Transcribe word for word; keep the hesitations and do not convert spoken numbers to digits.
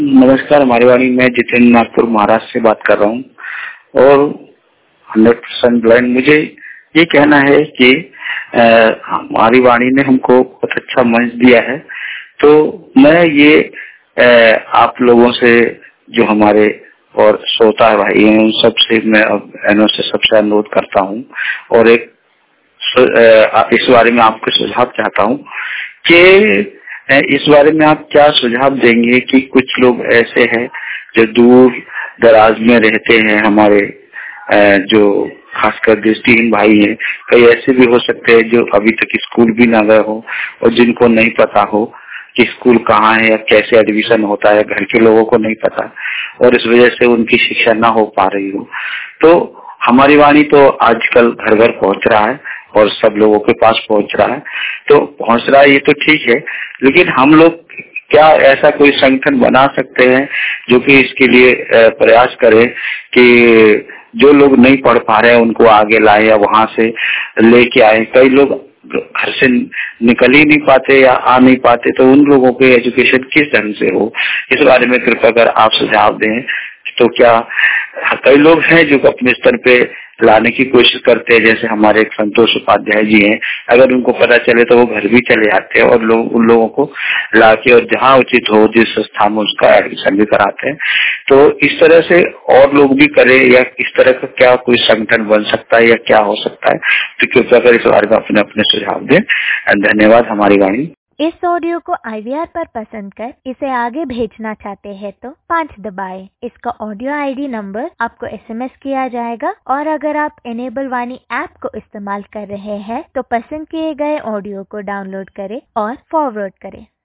नमस्कार हमारी वाणी, मैं जितेंद्र नागपुर महाराष्ट्र से बात कर रहा हूँ और हंड्रेड परसेंट ब्लाइंड। मुझे ये कहना है कि आ, हमारी वाणी ने हमको बहुत अच्छा मंच दिया है, तो मैं ये आ, आप लोगों से, जो हमारे और श्रोता भाई हैं, उन सब से मैं अब से सबसे अनुरोध करता हूँ और एक आ, इस बारे में आपको सुझाव चाहता हूँ कि इस बारे में आप क्या सुझाव देंगे कि कुछ लोग ऐसे हैं जो दूर दराज में रहते हैं, हमारे जो खासकर दृष्टिहीन भाई हैं, कई ऐसे भी हो सकते हैं जो अभी तक स्कूल भी ना गए हो और जिनको नहीं पता हो कि स्कूल कहाँ है या कैसे एडमिशन होता है, घर के लोगों को नहीं पता और इस वजह से उनकी शिक्षा ना हो पा रही हो। तो हमारी वाणी तो आजकल घर घर पहुंच रहा है और सब लोगों के पास पहुंच रहा है, तो पहुंच रहा है ये तो ठीक है, लेकिन हम लोग क्या ऐसा कोई संगठन बना सकते हैं जो कि इसके लिए प्रयास करे कि जो लोग नहीं पढ़ पा रहे हैं उनको आगे लाए या वहां से लेके आए। कई लोग घर से निकल ही नहीं पाते या आ नहीं पाते, तो उन लोगों के एजुकेशन किस ढंग से हो, इस बारे में कृपया कर आप सुझाव दें। तो क्या कई लोग हैं जो अपने स्तर पे लाने की कोशिश करते हैं, जैसे हमारे एक संतोष उपाध्याय जी हैं, अगर उनको पता चले तो वो घर भी चले जाते हैं और लोग उन लोगों को लाके और जहाँ उचित हो जिस संस्था में उसका एडमिशन भी कराते हैं। तो इस तरह से और लोग भी करें या इस तरह का क्या कोई संगठन बन सकता है या क्या हो सकता है, तो कृपया कर इस बारे में अपने अपने सुझाव दें। धन्यवाद। हमारी वाणी। इस ऑडियो को आई वी आर पर पसंद कर इसे आगे भेजना चाहते हैं तो पाँच दबाएं। इसका ऑडियो आई डी नंबर आपको एस एम एस किया जाएगा और अगर आप इनेबल वाणी ऐप को इस्तेमाल कर रहे हैं तो पसंद किए गए ऑडियो को डाउनलोड करें और फॉरवर्ड करें।